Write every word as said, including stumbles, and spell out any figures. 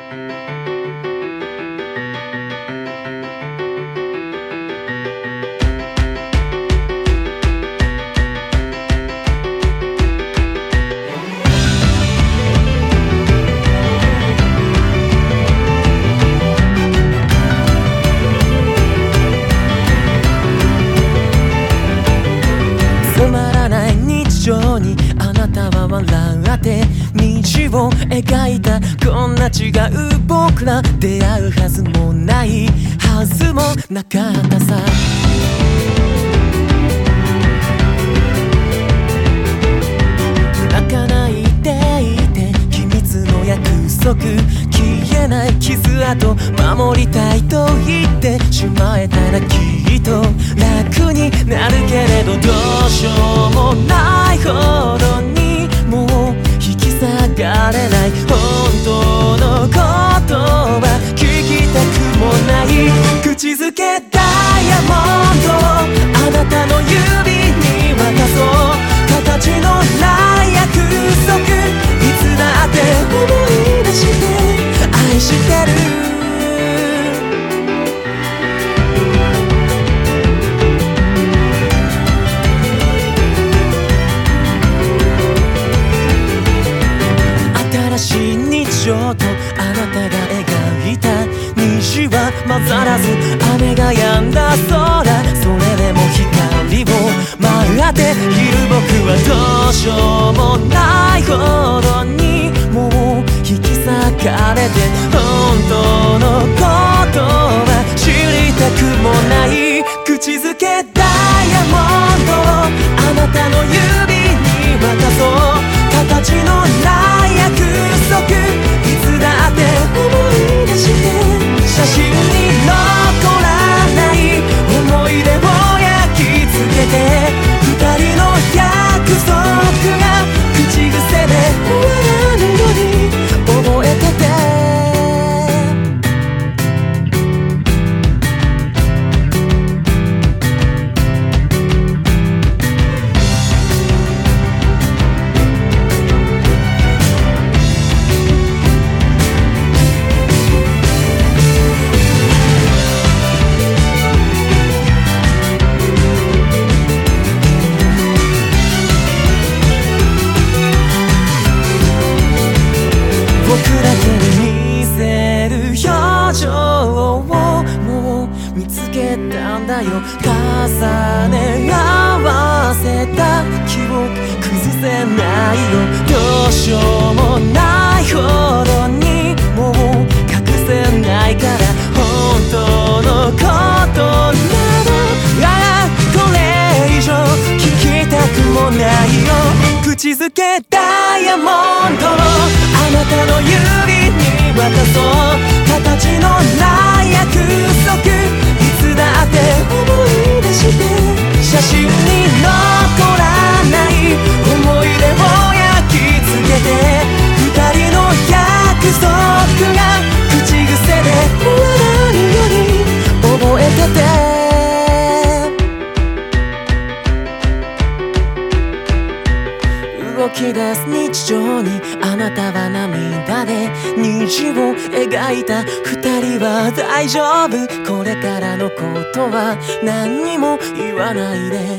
あなたは笑って道を描いた。こんな違う僕ら出会うはずもないはずもなかったさ。泣かないでいて秘密の約束、消えない傷跡守りたいと言ってしまえたらきっと楽になるけれど、どうしようもないほどにもう引き下がれない。本当のことは聞きたくもない。口づけダイヤモンドをあなたの指に渡そう。形のない約束いつだって思い出して愛してる。新しい日常とあなたが描いた虹は混ざらず、雨が止んだ空、それでも光を待っている僕はどうしようもないほどにもう引き裂かれて、本当のことは知りたくもない。口づけダイヤモンドをあなたの指に渡そう。形のない約束いつだって思い出して写真に残らない思い出を焼き付けて、二人の約束が口癖で終わらぬように覚えてて。僕だけに見せる表情をもう見つけたんだよ。重ね合わせた記憶崩せないよ。どうしようもないほどにもう隠せないから、本当のことなどああこれ以上聞きたくもないよ。口づけダイヤモンドをあなたの指に渡そう。形のない約束いつだって思い出して写真に残らない思い出を焼き付けて、二人の約束が口癖で終わらぬように覚えてて。動き出す日常にあなたは涙で虹を描いた。二人は大丈夫、これからのことは何にも言わないで。